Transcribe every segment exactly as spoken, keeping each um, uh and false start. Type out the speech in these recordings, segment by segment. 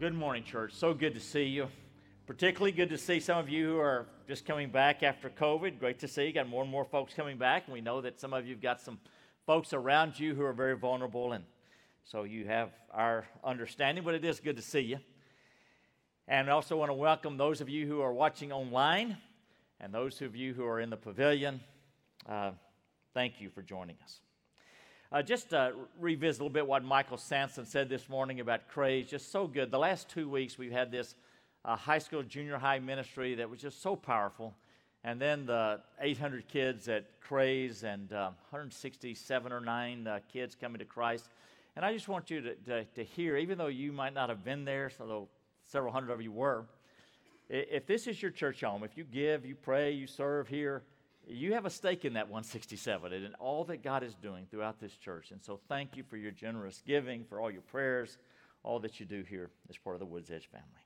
Good morning, church. So good to see you. Particularly good to see some of you who are just coming back after COVID. Great to see you. Got more and more folks coming back, and we know that some of you have got some folks around you who are very vulnerable, and so you have our understanding, but it is good to see you. And I also want to welcome those of you who are watching online and those of you who are in the pavilion. Uh, thank you for joining us. Uh, just uh, revisit a little bit what Michael Sanson said this morning about Craze. Just so good. The last two weeks we've had this uh, high school, junior high ministry that was just so powerful. And then the eight hundred kids at Craze and uh, one hundred sixty-seven or nine uh, kids coming to Christ. And I just want you to, to, to hear, even though you might not have been there, although several hundred of you were, if this is your church home, if you give, you pray, you serve here, you have a stake in that one sixty-seven and in all that God is doing throughout this church. And so thank you for your generous giving, for all your prayers, all that you do here as part of the Woods Edge family.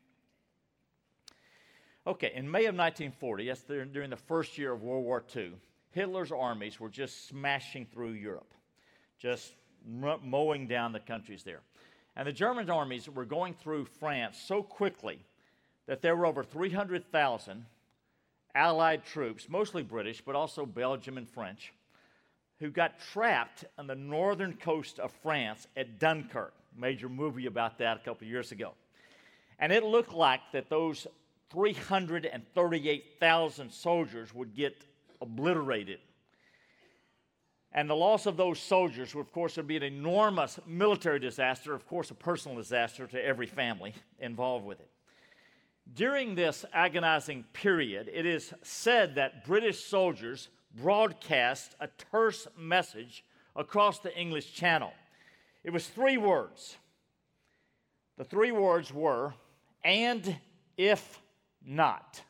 Okay, in May of nineteen forty, that's during the first year of World War Two, Hitler's armies were just smashing through Europe, just mowing down the countries there. And the German armies were going through France so quickly that there were over three hundred thousand Allied troops, mostly British, but also Belgium and French, who got trapped on the northern coast of France at Dunkirk. Major movie about that a couple of years ago. And it looked like that those three hundred thirty-eight thousand soldiers would get obliterated. And the loss of those soldiers, of course, would be an enormous military disaster, of course, a personal disaster to every family involved with it. During this agonizing period, it is said that British soldiers broadcast a terse message across the English Channel. It was three words. The three words were, "and if not."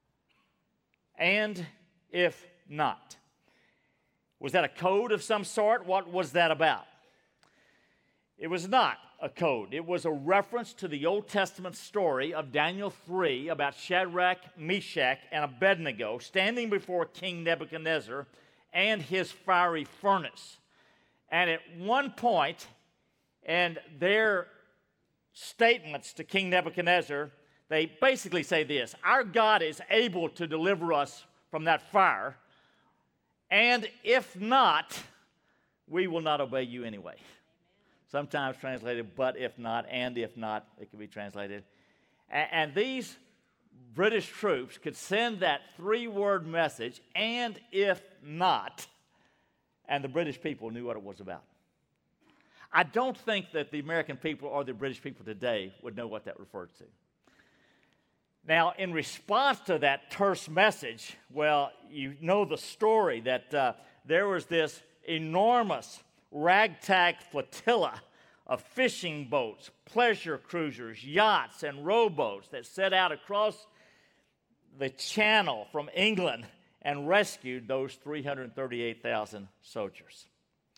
And if not. Was that a code of some sort? What was that about? It was not a code. It was a reference to the Old Testament story of Daniel three about Shadrach, Meshach, and Abednego standing before King Nebuchadnezzar and his fiery furnace. And at one point, and their statements to King Nebuchadnezzar, they basically say this: our God is able to deliver us from that fire, and if not, we will not obey you anyway. Sometimes translated, but if not, and if not, it can be translated. And, and these British troops could send that three-word message, and if not, and the British people knew what it was about. I don't think that the American people or the British people today would know what that referred to. Now, in response to that terse message, well, you know the story that uh, there was this enormous ragtag flotilla of fishing boats, pleasure cruisers, yachts, and rowboats that set out across the channel from England and rescued those three hundred thirty-eight thousand soldiers.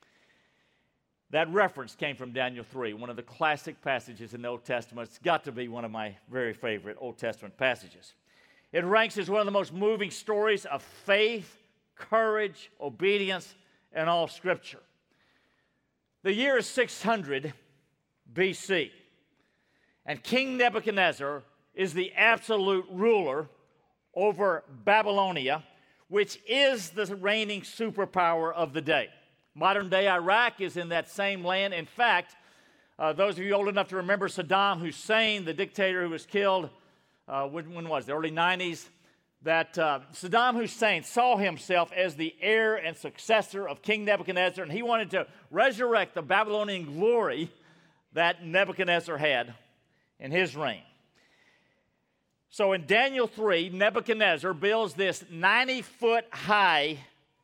That reference came from Daniel three, one of the classic passages in the Old Testament. It's got to be one of my very favorite Old Testament passages. It ranks as one of the most moving stories of faith, courage, obedience, in all Scripture. The year is six hundred B C, and King Nebuchadnezzar is the absolute ruler over Babylonia, which is the reigning superpower of the day. Modern-day Iraq is in that same land. In fact, uh, those of you old enough to remember Saddam Hussein, the dictator who was killed, uh, when, when was it, the early nineties, that uh, Saddam Hussein saw himself as the heir and successor of King Nebuchadnezzar, and he wanted to resurrect the Babylonian glory that Nebuchadnezzar had in his reign. So in Daniel three, Nebuchadnezzar builds this ninety-foot high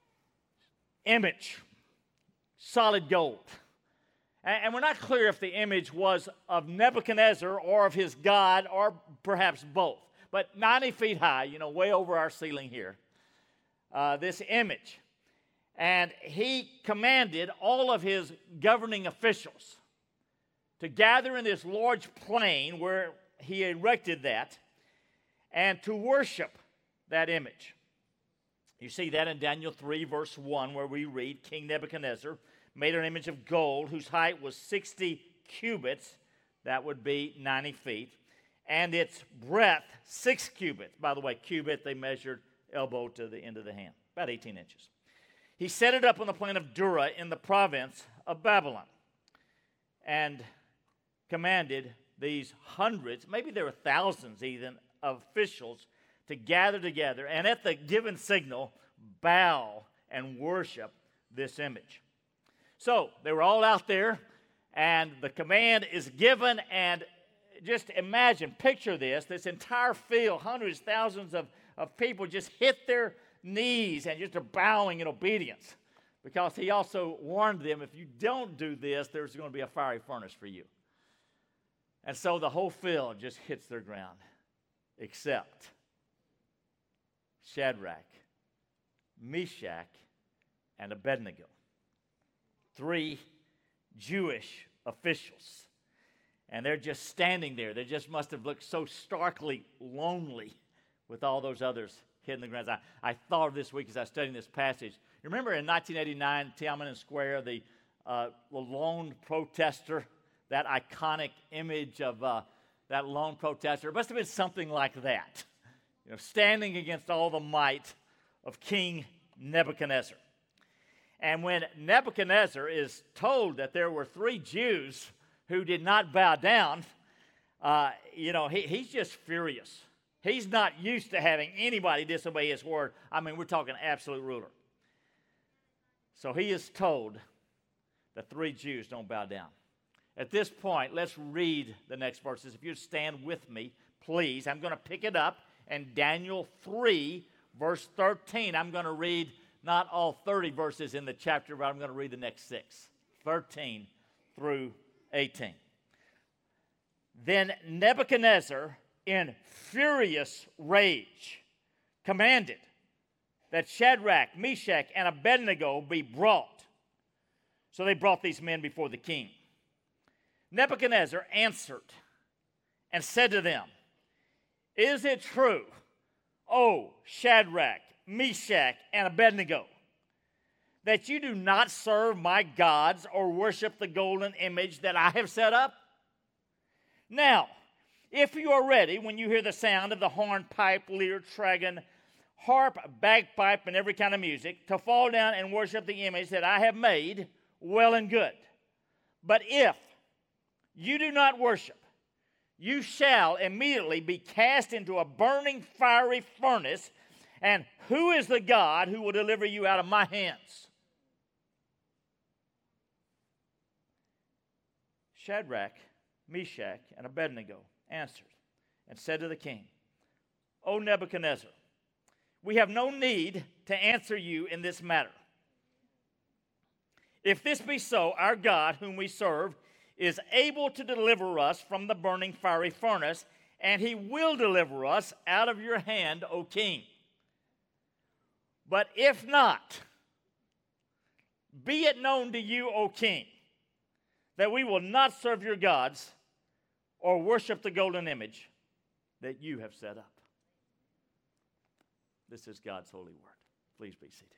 image, solid gold. And, and we're not clear if the image was of Nebuchadnezzar or of his God, or perhaps both. But ninety feet high, you know, way over our ceiling here, uh, this image. And he commanded all of his governing officials to gather in this large plain where he erected that and to worship that image. You see that in Daniel three, verse one, where we read, King Nebuchadnezzar made an image of gold whose height was sixty cubits, that would be ninety feet, and its breadth six cubits. By the way, cubit, they measured elbow to the end of the hand, about eighteen inches. He set it up on the plain of Dura in the province of Babylon and commanded these hundreds, maybe there were thousands even, of officials to gather together and at the given signal bow and worship this image. So they were all out there and the command is given, and just imagine, picture this, this entire field, hundreds, thousands of, of people just hit their knees and just are bowing in obedience, because he also warned them, if you don't do this, there's going to be a fiery furnace for you. And so the whole field just hits their ground, except Shadrach, Meshach, and Abednego, three Jewish officials. And they're just standing there. They just must have looked so starkly lonely with all those others hitting the ground. I, I thought of this week as I was studying this passage. You remember in nineteen eighty-nine, Tiananmen Square, the, uh, the lone protester, that iconic image of uh, that lone protester? It must have been something like that, you know, standing against all the might of King Nebuchadnezzar. And when Nebuchadnezzar is told that there were three Jews who did not bow down, uh, you know, he, he's just furious. He's not used to having anybody disobey his word. I mean, we're talking absolute ruler. So he is told that three Jews don't bow down. At this point, let's read the next verses. If you'd stand with me, please. I'm going to pick it up in Daniel three, verse thirteen. I'm going to read not all thirty verses in the chapter, but I'm going to read the next six, thirteen through eighteen. Then Nebuchadnezzar, in furious rage, commanded that Shadrach, Meshach, and Abednego be brought. So they brought these men before the king. Nebuchadnezzar answered and said to them, "Is it true, O Shadrach, Meshach, and Abednego, that you do not serve my gods or worship the golden image that I have set up? Now, if you are ready when you hear the sound of the horn, pipe, lyre, trigon, harp, bagpipe, and every kind of music, to fall down and worship the image that I have made, well and good. But if you do not worship, you shall immediately be cast into a burning fiery furnace. And who is the God who will deliver you out of my hands?" Shadrach, Meshach, and Abednego answered and said to the king, "O Nebuchadnezzar, we have no need to answer you in this matter. If this be so, our God, whom we serve, is able to deliver us from the burning fiery furnace, and he will deliver us out of your hand, O king. But if not, be it known to you, O king, that we will not serve your gods or worship the golden image that you have set up." This is God's holy word. Please be seated.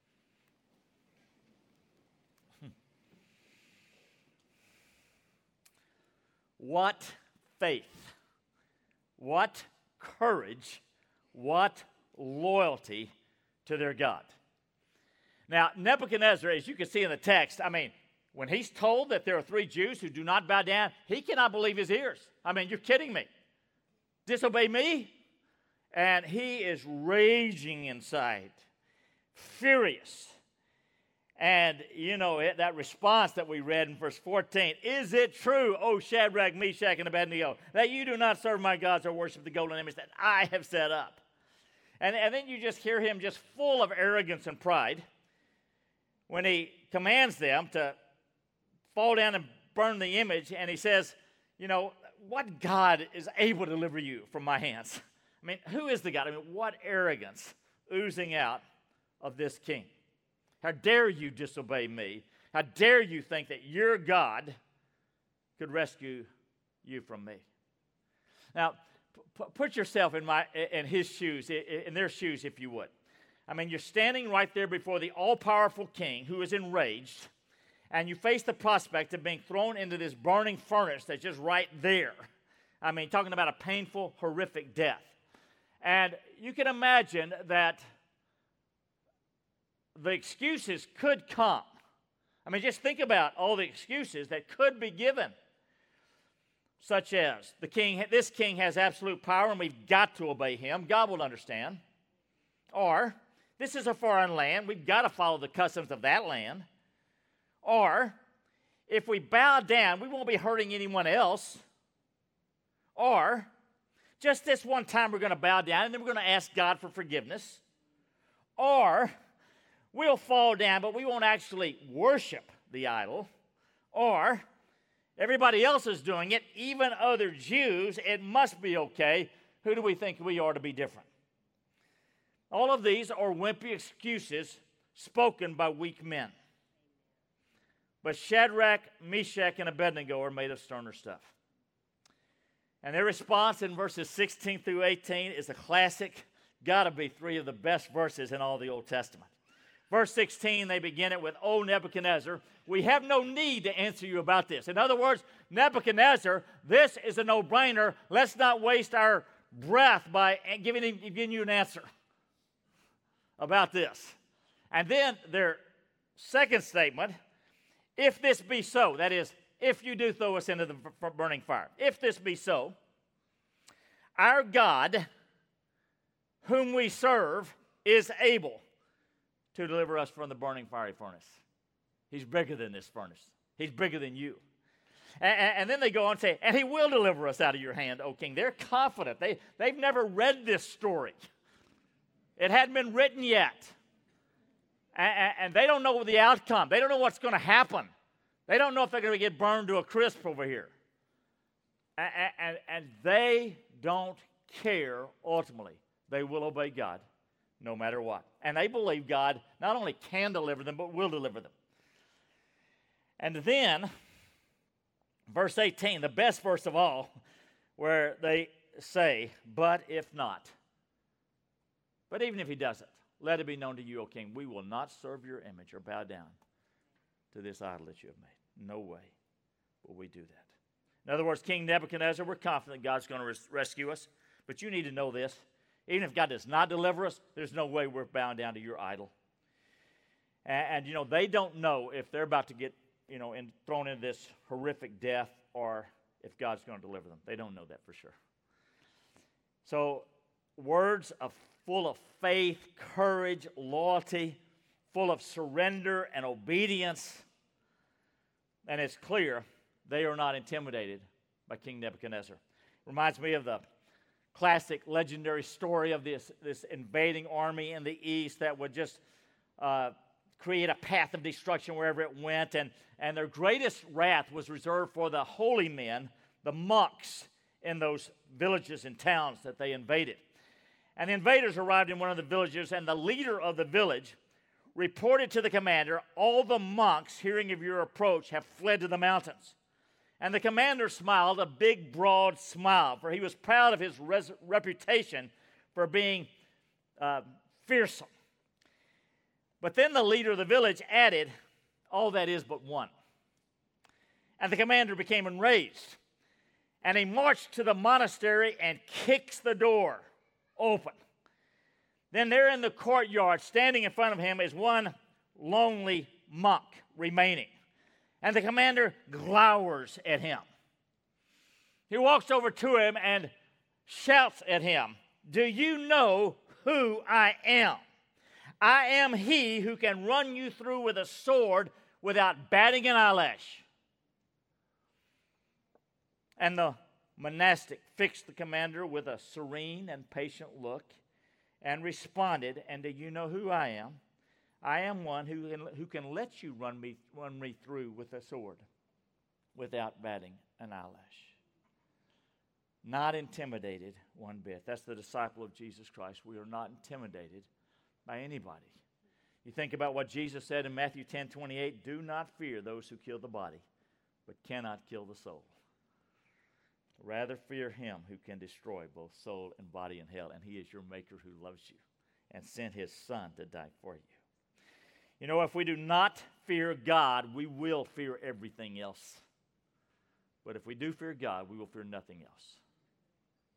What faith, what courage, what loyalty to their God. Now, Nebuchadnezzar, as you can see in the text, I mean, when he's told that there are three Jews who do not bow down, he cannot believe his ears. I mean, you're kidding me. Disobey me? And he is raging inside, furious. And, you know, it, that response that we read in verse fourteen, "Is it true, O Shadrach, Meshach, and Abednego, that you do not serve my gods or worship the golden image that I have set up?" And, and then you just hear him just full of arrogance and pride when he commands them to fall down and burn the image. And he says, you know, what God is able to deliver you from my hands? I mean, who is the God? I mean, what arrogance oozing out of this king. How dare you disobey me? How dare you think that your God could rescue you from me? Now, p- put yourself in my in his shoes, in their shoes, if you would. I mean, you're standing right there before the all-powerful king who is enraged, and you face the prospect of being thrown into this burning furnace that's just right there. I mean, talking about a painful, horrific death. And you can imagine that the excuses could come. I mean, just think about all the excuses that could be given, such as the king, this king has absolute power and we've got to obey him. God will understand. Or, this is a foreign land. We've got to follow the customs of that land. Or, if we bow down, we won't be hurting anyone else. Or, just this one time we're going to bow down and then we're going to ask God for forgiveness. Or, we'll fall down, but we won't actually worship the idol. Or, everybody else is doing it, even other Jews, it must be okay. Who do we think we are to be different? All of these are wimpy excuses spoken by weak men. But Shadrach, Meshach, and Abednego are made of sterner stuff. And their response in verses sixteen through eighteen is a classic, gotta be three of the best verses in all the Old Testament. Verse sixteen, they begin it with, "O Nebuchadnezzar, we have no need to answer you about this." In other words, Nebuchadnezzar, this is a no-brainer. Let's not waste our breath by giving, giving you an answer about this. And then their second statement, "If this be so," that is, if you do throw us into the burning fire, "if this be so, our God, whom we serve, is able to deliver us from the burning fiery furnace." He's bigger than this furnace. He's bigger than you. And, and then they go on and say, "And he will deliver us out of your hand, O king." They're confident. They, they've never read this story. It hadn't been written yet. And, and they don't know the outcome. They don't know what's going to happen. They don't know if they're going to get burned to a crisp over here. And, and, and they don't care, ultimately. They will obey God no matter what. And they believe God not only can deliver them, but will deliver them. And then, verse eighteen, the best verse of all, where they say, "But if not, but even if he doesn't, let it be known to you, O king, we will not serve your image or bow down to this idol that you have made. No way will we do that." In other words, King Nebuchadnezzar, we're confident God's going to res- rescue us. But you need to know this. Even if God does not deliver us, there's no way we're bound down to your idol. And, and you know, they don't know if they're about to get, you know, in, thrown into this horrific death or if God's going to deliver them. They don't know that for sure. So, words of full of faith, courage, loyalty, full of surrender and obedience. And it's clear they are not intimidated by King Nebuchadnezzar. Reminds me of the classic legendary story of this, this invading army in the east that would just uh, create a path of destruction wherever it went. And, and their greatest wrath was reserved for the holy men, the monks in those villages and towns that they invaded. And the invaders arrived in one of the villages, and the leader of the village reported to the commander, "All the monks, hearing of your approach, have fled to the mountains." And the commander smiled a big, broad smile, for he was proud of his res- reputation for being uh, fearsome. But then the leader of the village added, "All that is but one." And the commander became enraged, and he marched to the monastery and kicks the door open. Then there in the courtyard, standing in front of him, is one lonely monk remaining. And the commander glowers at him. He walks over to him and shouts at him, "Do you know who I am? I am he who can run you through with a sword without batting an eyelash." And the monastic fixed the commander with a serene and patient look and responded, "And do you know who I am? I am one who can, who can let you run me, run me through with a sword without batting an eyelash." Not intimidated one bit. That's the disciple of Jesus Christ. We are not intimidated by anybody. You think about what Jesus said in Matthew ten twenty-eight, "Do not fear those who kill the body, but cannot kill the soul. Rather fear him who can destroy both soul and body in hell, and he is your maker who loves you and sent his son to die for you." You know, if we do not fear God, we will fear everything else. But if we do fear God, we will fear nothing else.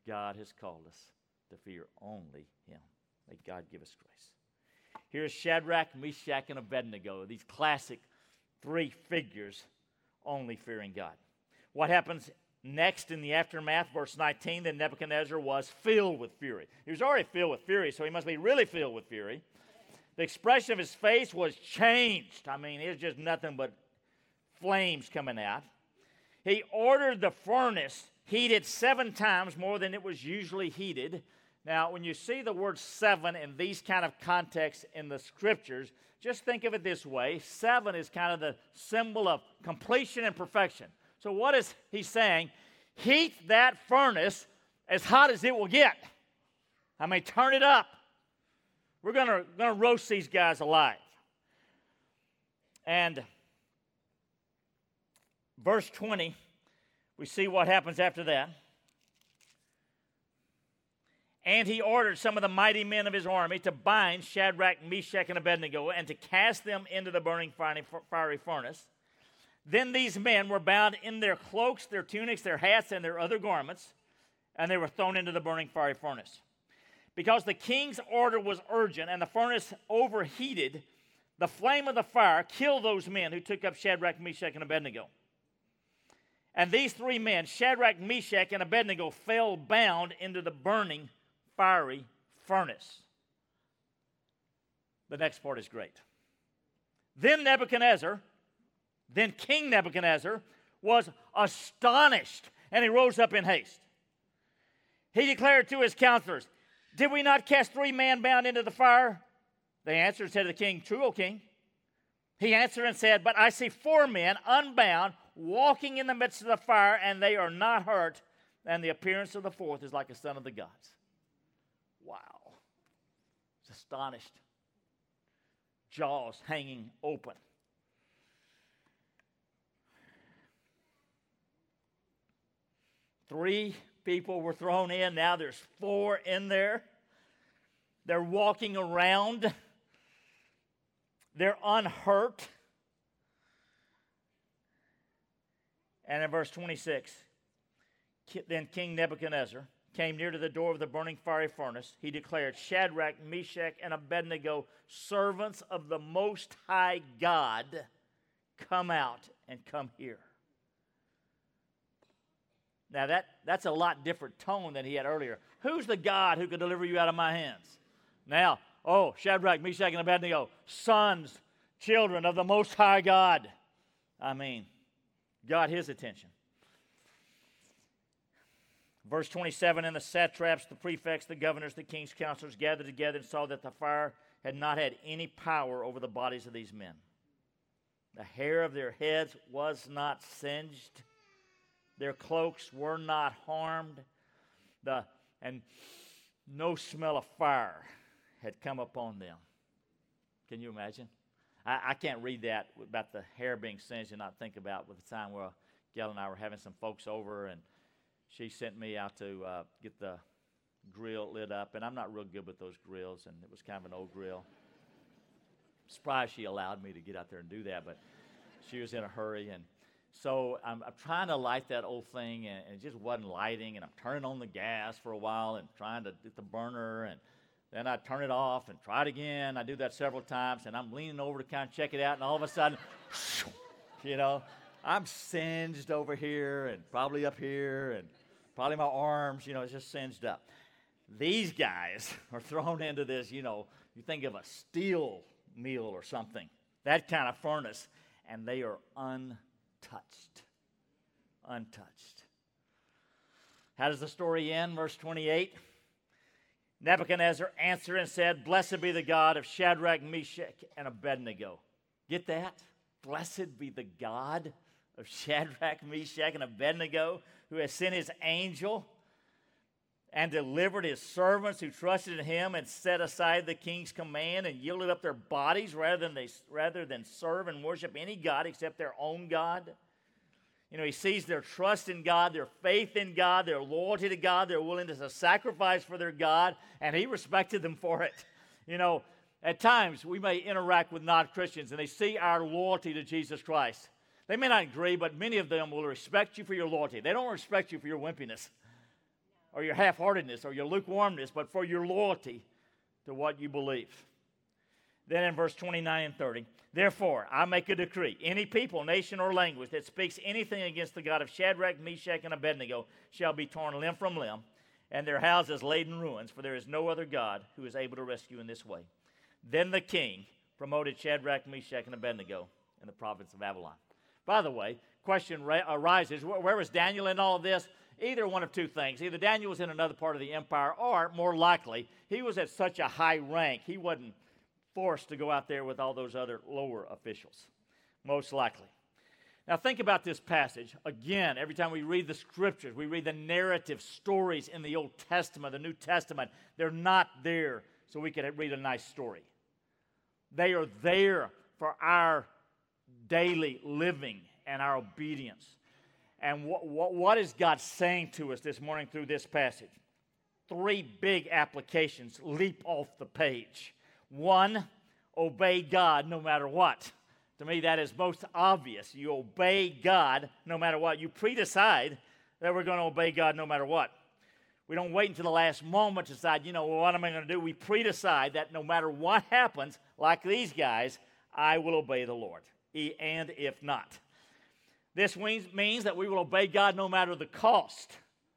God has called us to fear only Him. May God give us grace. Here's Shadrach, Meshach, and Abednego, these classic three figures only fearing God. What happens next in the aftermath? Verse nineteen, then Nebuchadnezzar was filled with fury. He was already filled with fury, so he must be really filled with fury. The expression of his face was changed. I mean, it was just nothing but flames coming out. He ordered the furnace heated seven times more than it was usually heated. Now, when you see the word seven in these kind of contexts in the Scriptures, just think of it this way. Seven is kind of the symbol of completion and perfection. So what is he saying? Heat that furnace as hot as it will get. I mean, turn it up. We're going to going to roast these guys alive. And verse twenty, we see what happens after that. And he ordered some of the mighty men of his army to bind Shadrach, Meshach, and Abednego and to cast them into the burning fiery furnace. Then these men were bound in their cloaks, their tunics, their hats, and their other garments, and they were thrown into the burning fiery furnace. Because the king's order was urgent and the furnace overheated, the flame of the fire killed those men who took up Shadrach, Meshach, and Abednego. And these three men, Shadrach, Meshach, and Abednego, fell bound into the burning fiery furnace. The next part is great. Then Nebuchadnezzar, then King Nebuchadnezzar, was astonished, and he rose up in haste. He declared to his counselors, did we not cast three men bound into the fire? They answered and said to the king, true, O king. He answered and said, but I see four men unbound, walking in the midst of the fire, and they are not hurt, and the appearance of the fourth is like a son of the gods. Wow. He's astonished. Jaws hanging open. Three people were thrown in. Now there's four in there. They're walking around. They're unhurt. And in verse twenty-six, then King Nebuchadnezzar came near to the door of the burning fiery furnace. He declared, Shadrach, Meshach, and Abednego, servants of the Most High God, come out and come here. Now that, that's a lot different tone than he had earlier. Who's the God who could deliver you out of my hands? Now, oh, Shadrach, Meshach, and Abednego, sons, children of the Most High God. I mean, got his attention. Verse twenty-seven, and the satraps, the prefects, the governors, the king's counselors gathered together and saw that the fire had not had any power over the bodies of these men. The hair of their heads was not singed. Their cloaks were not harmed. The, and no smell of fire had come upon them. Can you imagine? I, I can't read that about the hair being singed and not think about with the time where Gail and I were having some folks over, and she sent me out to uh, get the grill lit up, and I'm not real good with those grills, and it was kind of an old grill. Surprised she allowed me to get out there and do that, but she was in a hurry, and so I'm, I'm trying to light that old thing, and, and it just wasn't lighting, and I'm turning on the gas for a while and trying to get the burner, and then I turn it off and try it again. I do that several times, and I'm leaning over to kind of check it out, and all of a sudden, you know, I'm singed over here and probably up here, and probably my arms, you know, it's just singed up. These guys are thrown into this, you know, you think of a steel mill or something, that kind of furnace, and they are untouched. Untouched. How does the story end? Verse twenty-eight. Nebuchadnezzar answered and said, blessed be the God of Shadrach, Meshach, and Abednego. Get that? Blessed be the God of Shadrach, Meshach, and Abednego, who has sent his angel and delivered his servants who trusted in him and set aside the king's command and yielded up their bodies rather than, they, rather than serve and worship any God except their own God. You know, he sees their trust in God, their faith in God, their loyalty to God, their willingness to sacrifice for their God, and he respected them for it. You know, at times we may interact with non-Christians and they see our loyalty to Jesus Christ. They may not agree, but many of them will respect you for your loyalty. They don't respect you for your wimpiness. or your half-heartedness or your lukewarmness, but for your loyalty to what you believe. Then in verse twenty-nine and thirty, therefore I make a decree, any people, nation, or language that speaks anything against the God of Shadrach, Meshach, and Abednego shall be torn limb from limb, and their houses laid in ruins, for there is no other God who is able to rescue in this way. Then the king promoted Shadrach, Meshach, and Abednego in the province of Babylon. By the way, question ra- arises, where was Daniel in all of this? Either one of two things. Either Daniel was in another part of the empire, or more likely, he was at such a high rank, he wasn't forced to go out there with all those other lower officials. Most likely. Now think about this passage. Again, every time we read the scriptures, we read the narrative stories in the Old Testament, the New Testament, they're not there so we can read a nice story. They are there for our daily living and our obedience. And what, what, what is God saying to us this morning through this passage? Three big applications leap off the page. One, obey God no matter what. To me, that is most obvious. You obey God no matter what. You pre-decide that we're going to obey God no matter what. We don't wait until the last moment to decide, you know, well, what am I going to do? We pre-decide that no matter what happens, like these guys, I will obey the Lord, and if not. This means that we will obey God no matter the cost.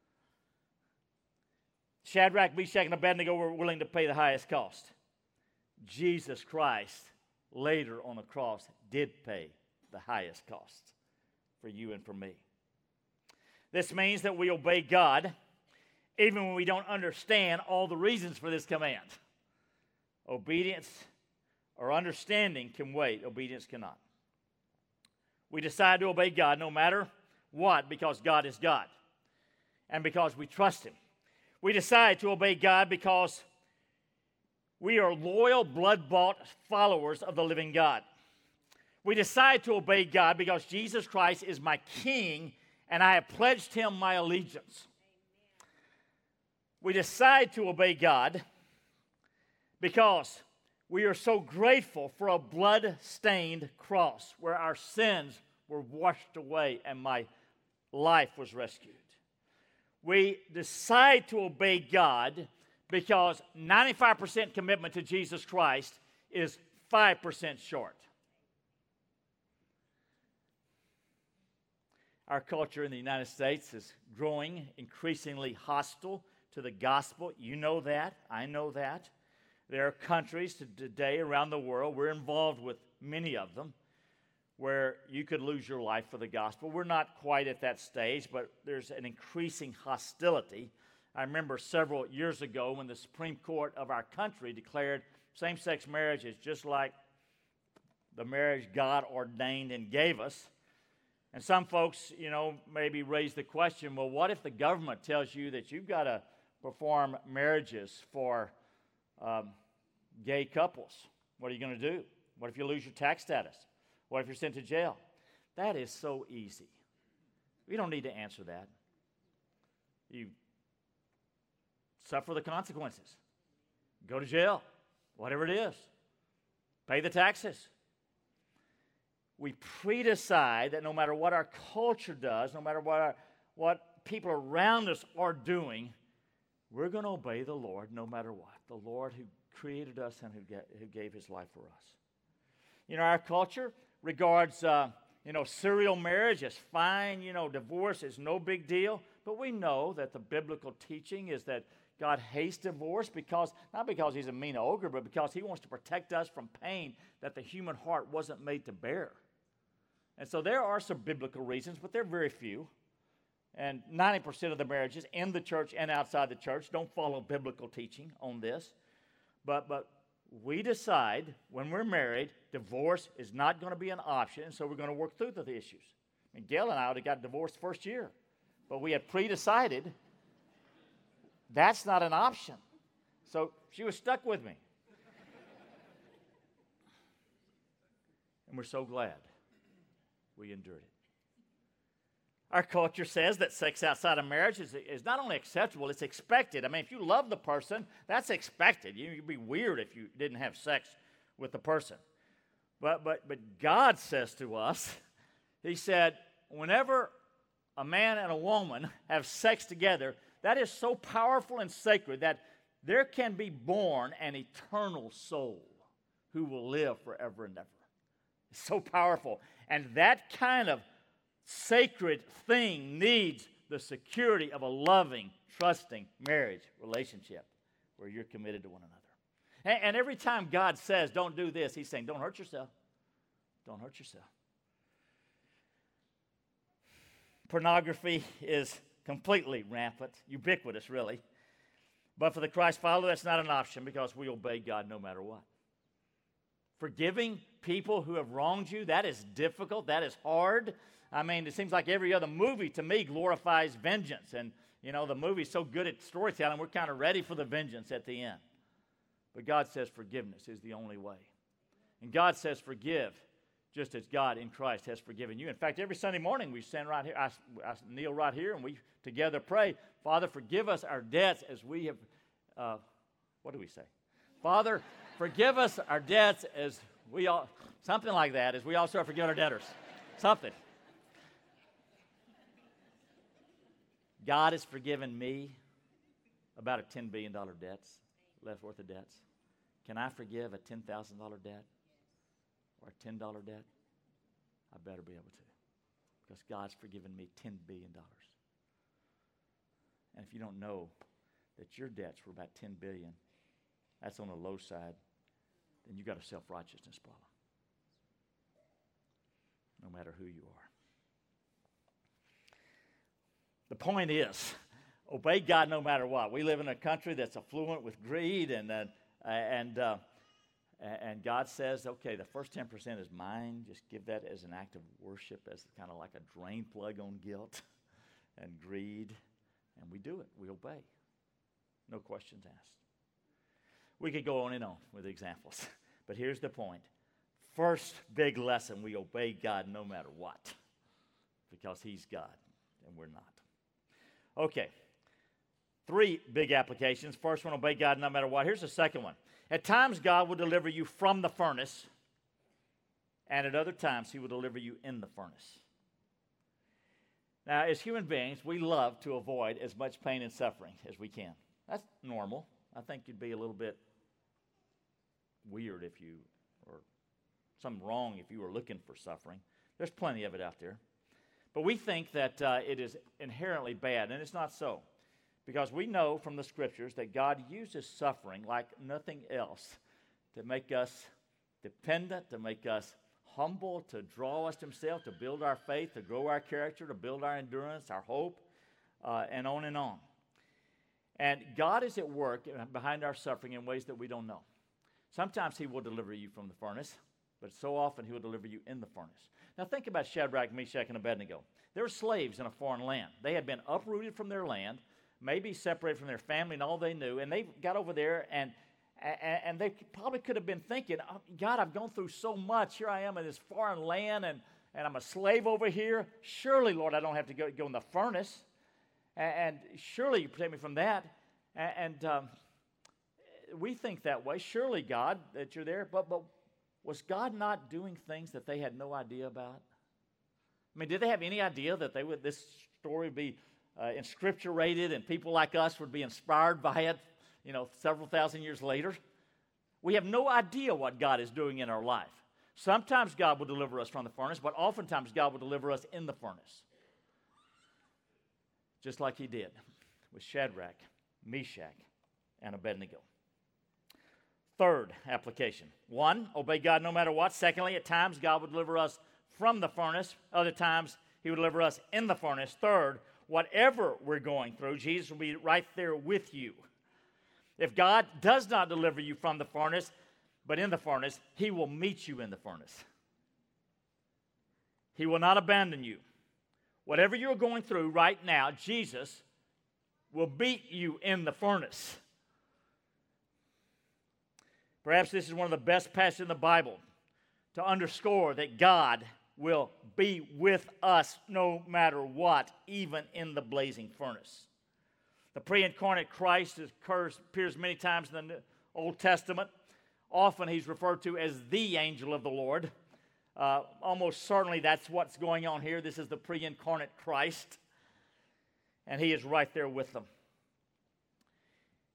Shadrach, Meshach, and Abednego were willing to pay the highest cost. Jesus Christ, later on the cross, did pay the highest cost for you and for me. This means that we obey God even when we don't understand all the reasons for this command. Obedience or understanding can wait. Obedience cannot. We decide to obey God no matter what because God is God and because we trust Him. We decide to obey God because we are loyal, blood-bought followers of the living God. We decide to obey God because Jesus Christ is my King and I have pledged Him my allegiance. We decide to obey God because we are so grateful for a blood-stained cross where our sins were washed away and my life was rescued. We decide to obey God because ninety-five percent commitment to Jesus Christ is five percent short. Our culture in the United States is growing increasingly hostile to the gospel. You know that. I know that. There are countries today around the world, we're involved with many of them, where you could lose your life for the gospel. We're not quite at that stage, but there's an increasing hostility. I remember several years ago when the Supreme Court of our country declared same-sex marriage is just like the marriage God ordained and gave us. And some folks, you know, maybe raise the question, well, what if the government tells you that you've got to perform marriages for um, gay couples? What are you going to do? What if you lose your tax status? What if you're sent to jail? That is so easy. We don't need to answer that. You suffer the consequences. Go to jail, whatever it is. Pay the taxes. We pre-decide that no matter what our culture does, no matter what our, what people around us are doing, we're going to obey the Lord no matter what. The Lord who created us and who, get, who gave His life for us. You know, our culture regards, uh, you know, serial marriage as fine. You know, divorce is no big deal. But we know that the biblical teaching is that God hates divorce because, not because He's a mean ogre, but because He wants to protect us from pain that the human heart wasn't made to bear. And so there are some biblical reasons, but they're very few. And ninety percent of the marriages in the church and outside the church don't follow biblical teaching on this. But, but we decide when we're married, divorce is not going to be an option, and so we're going to work through the issues. And Gail and I would have got divorced first year, but we had pre-decided that's not an option. So she was stuck with me. And we're so glad we endured it. Our culture says that sex outside of marriage is, is not only acceptable, it's expected. I mean, if you love the person, that's expected. You, you'd be weird if you didn't have sex with the person. But, but, but God says to us, He said, whenever a man and a woman have sex together, that is so powerful and sacred that there can be born an eternal soul who will live forever and ever. It's so powerful. And that kind of sacred thing needs the security of a loving, trusting marriage relationship where you're committed to one another. And, and every time God says, don't do this, he's saying, don't hurt yourself. Don't hurt yourself. Pornography is completely rampant, ubiquitous, really. But for the Christ follower, that's not an option because we obey God no matter what. Forgiving people who have wronged you, that is difficult, that is hard. I mean, it seems like every other movie to me glorifies vengeance. And, you know, the movie's so good at storytelling, we're kind of ready for the vengeance at the end. But God says forgiveness is the only way. And God says forgive just as God in Christ has forgiven you. In fact, every Sunday morning we stand right here, I, I kneel right here, and we together pray, Father, forgive us our debts as we have, uh, what do we say? Father, forgive us our debts as we all, something like that, as we also have forgiven our debtors. Something. God has forgiven me about a ten billion dollars debts, left worth of debts. Can I forgive a ten thousand dollars debt or a ten dollars debt? I better be able to, because God's forgiven me ten billion dollars. And if you don't know that your debts were about ten billion dollars, that's on the low side, then you got a self-righteousness problem, no matter who you are. The point is, obey God no matter what. We live in a country that's affluent with greed, and uh, and uh, and God says, okay, the first ten percent is mine. Just give that as an act of worship, as kind of like a drain plug on guilt and greed, and we do it. We obey. No questions asked. We could go on and on with examples, but here's the point. First big lesson, we obey God no matter what, because he's God and we're not. Okay, three big applications. First one, obey God no matter what. Here's the second one. At times, God will deliver you from the furnace, and at other times, he will deliver you in the furnace. Now, as human beings, we love to avoid as much pain and suffering as we can. That's normal. I think you'd be a little bit weird if you, or something wrong if you were looking for suffering. There's plenty of it out there. But we think that uh, it is inherently bad, and it's not so. Because we know from the Scriptures that God uses suffering like nothing else to make us dependent, to make us humble, to draw us to himself, to build our faith, to grow our character, to build our endurance, our hope, uh, and on and on. And God is at work behind our suffering in ways that we don't know. Sometimes he will deliver you from the furnace, but so often he will deliver you in the furnace. Now think about Shadrach, Meshach, and Abednego. They were slaves in a foreign land. They had been uprooted from their land, maybe separated from their family and all they knew, and they got over there, and, and, and they probably could have been thinking, oh, God, I've gone through so much. Here I am in this foreign land, and, and I'm a slave over here. Surely, Lord, I don't have to go, go in the furnace, and, and surely you protect me from that. And, and um, we think that way. Surely, God, that you're there, but but was God not doing things that they had no idea about? I mean, did they have any idea that they would this story would be uh, inscripturated and people like us would be inspired by it, you know, several thousand years later? We have no idea what God is doing in our life. Sometimes God will deliver us from the furnace, but oftentimes God will deliver us in the furnace. Just like he did with Shadrach, Meshach, and Abednego. Third application. One, obey God no matter what. Secondly, at times God will deliver us from the furnace. Other times he will deliver us in the furnace. Third, whatever we're going through, Jesus will be right there with you. If God does not deliver you from the furnace, but in the furnace, he will meet you in the furnace. He will not abandon you. Whatever you're going through right now, Jesus will beat you in the furnace. Perhaps this is one of the best passages in the Bible to underscore that God will be with us no matter what, even in the blazing furnace. The pre-incarnate Christ occurs, appears many times in the Old Testament. Often he's referred to as the angel of the Lord. Uh, almost certainly that's what's going on here. This is the pre-incarnate Christ, and he is right there with them.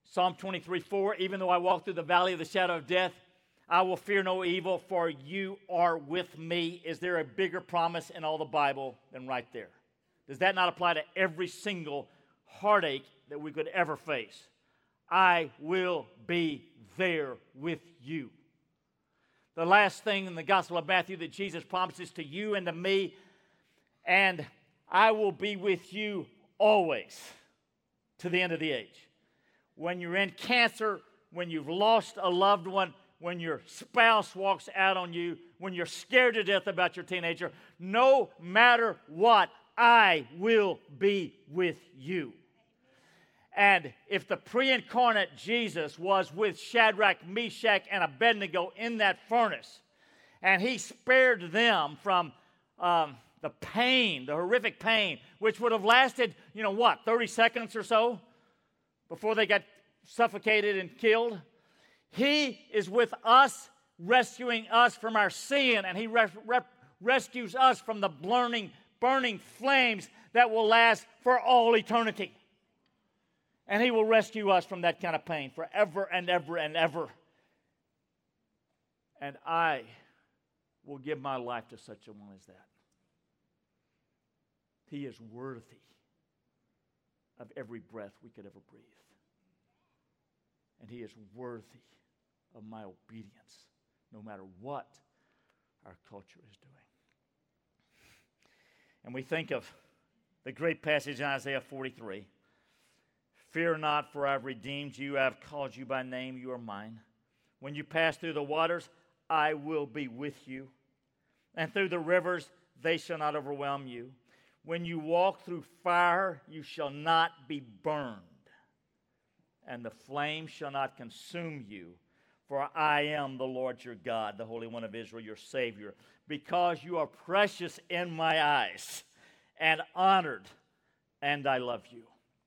Psalm twenty-three four, even though I walk through the valley of the shadow of death, I will fear no evil, for you are with me. Is there a bigger promise in all the Bible than right there? Does that not apply to every single heartache that we could ever face? I will be there with you. The last thing in the Gospel of Matthew that Jesus promises to you and to me, and I will be with you always to the end of the age. When you're in cancer, when you've lost a loved one, when your spouse walks out on you, when you're scared to death about your teenager, no matter what, I will be with you. And if the pre-incarnate Jesus was with Shadrach, Meshach, and Abednego in that furnace, and he spared them from um, the pain, the horrific pain, which would have lasted, you know what, thirty seconds or so before they got suffocated and killed, he is with us, rescuing us from our sin, and he re- re- rescues us from the burning, burning flames that will last for all eternity. And he will rescue us from that kind of pain forever and ever and ever. And I will give my life to such a one as that. He is worthy of every breath we could ever breathe. And he is worthy of my obedience, no matter what our culture is doing. And we think of the great passage in Isaiah forty-three. Fear not, for I have redeemed you. I have called you by name. You are mine. When you pass through the waters, I will be with you. And through the rivers, they shall not overwhelm you. When you walk through fire, you shall not be burned. And the flame shall not consume you. For I am the Lord your God, the Holy One of Israel, your Savior. Because you are precious in my eyes and honored, and I love you.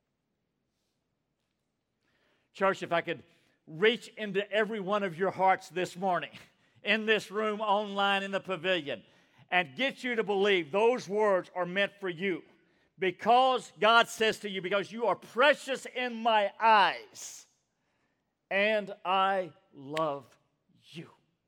Church, if I could reach into every one of your hearts this morning, in this room, online, in the pavilion, and get you to believe those words are meant for you. Because God says to you, because you are precious in my eyes, and I love you.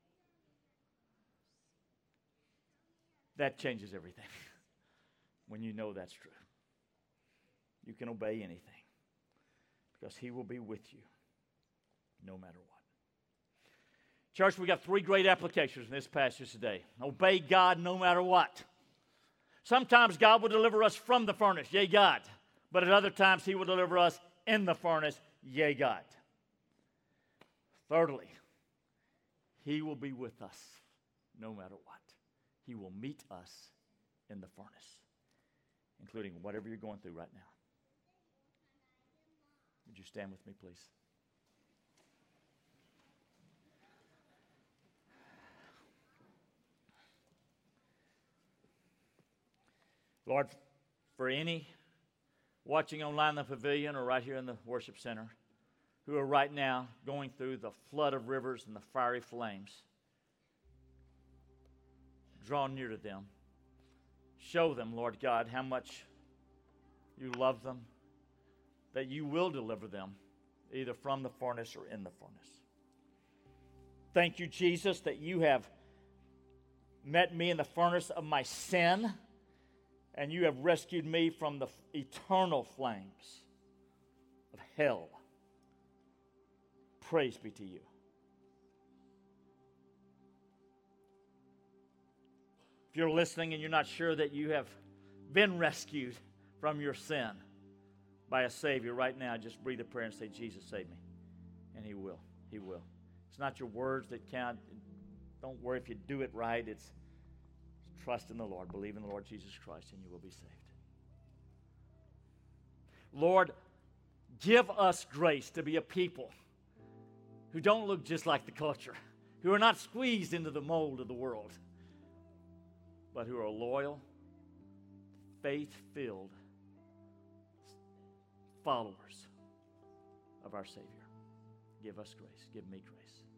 That changes everything when you know that's true. You can obey anything because he will be with you no matter what. Church, we got three great applications in this passage today. Obey God no matter what. Sometimes God will deliver us from the furnace, yea, God. But at other times, he will deliver us in the furnace, yea, God. Thirdly, he will be with us no matter what. He will meet us in the furnace, including whatever you're going through right now. Would you stand with me, please? Lord, for any watching online in the pavilion or right here in the worship center who are right now going through the flood of rivers and the fiery flames, draw near to them. Show them, Lord God, how much you love them, that you will deliver them either from the furnace or in the furnace. Thank you, Jesus, that you have met me in the furnace of my sin, and you have rescued me from the eternal flames of hell. Praise be to you. If you're listening and you're not sure that you have been rescued from your sin by a Savior right now, just breathe a prayer and say, Jesus, save me. And he will. He will. It's not your words that count. Don't worry if you do it right. It's trust in the Lord. Believe in the Lord Jesus Christ and you will be saved. Lord, give us grace to be a people who don't look just like the culture, who are not squeezed into the mold of the world, but who are loyal, faith-filled followers of our Savior. Give us grace. Give me grace.